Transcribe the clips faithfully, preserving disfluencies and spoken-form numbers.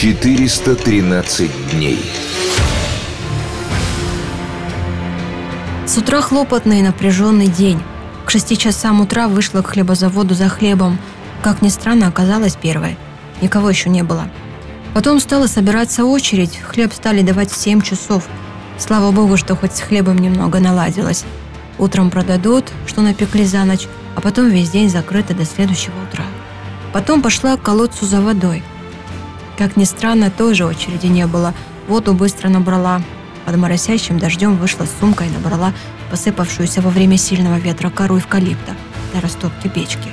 четыреста тринадцать дней. С утра хлопотный и напряженный день. К шести часам утра вышла к хлебозаводу за хлебом. Как ни странно, оказалась первой. Никого еще не было. Потом стала собираться очередь. Хлеб стали давать в семь часов. Слава богу, что хоть с хлебом немного наладилось. Утром продадут, что напекли за ночь, а потом весь день закрыто до следующего утра. Потом пошла к колодцу за водой. Как ни странно, тоже очереди не было. Воду быстро набрала. Под моросящим дождем вышла с сумкой и набрала посыпавшуюся во время сильного ветра кору эвкалипта для растопки печки.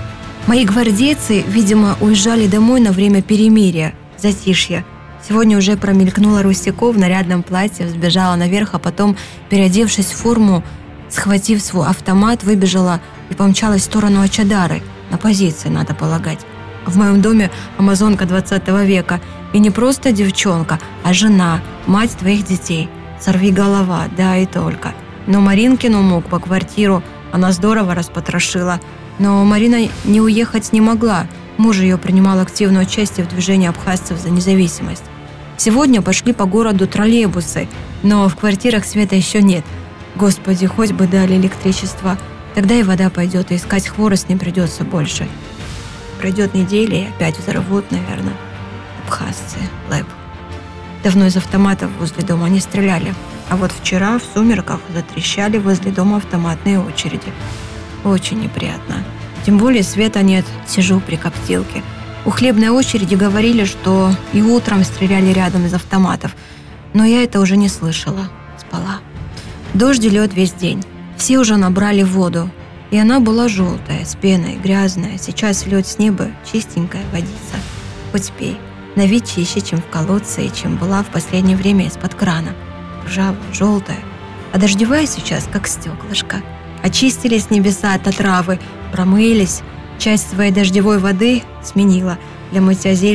Мои гвардейцы, видимо, уезжали домой на время перемирия, затишья. Сегодня уже промелькнула Русико в нарядном платье, взбежала наверх, а потом, переодевшись в форму, схватив свой автомат, выбежала и помчалась в сторону Ачадары, на позиции, надо полагать. В моем доме амазонка двадцатого века, и не просто девчонка, а жена, мать твоих детей. Сорви голова, да и только. Но Маринкину мук по квартиру она здорово распотрошила. Но Марина не уехать не могла. Муж ее принимал активное участие в движении абхазцев за независимость. Сегодня пошли по городу троллейбусы, но в квартирах света еще нет. Господи, хоть бы дали электричество. Тогда и вода пойдет, и искать хворост не придется больше. Пройдет неделя, и опять взорвут, наверное. Абхазцы, лэп. Давно из автоматов возле дома не стреляли. А вот вчера в сумерках затрещали возле дома автоматные очереди. Очень неприятно. Тем более света нет, сижу при коптилке. У хлебной очереди говорили, что и утром стреляли рядом из автоматов. Но я это уже не слышала, спала. Дождь лед весь день. Все уже набрали воду. И она была желтая, с пеной, грязная. Сейчас льет с неба, чистенькая водица. Хоть пей. На вид чище, чем в колодце и чем была в последнее время из-под крана. Ржавая, желтая. А дождевая сейчас, как стеклышко. Очистились небеса от отравы, промылись. Часть своей дождевой воды сменила для мытья зелени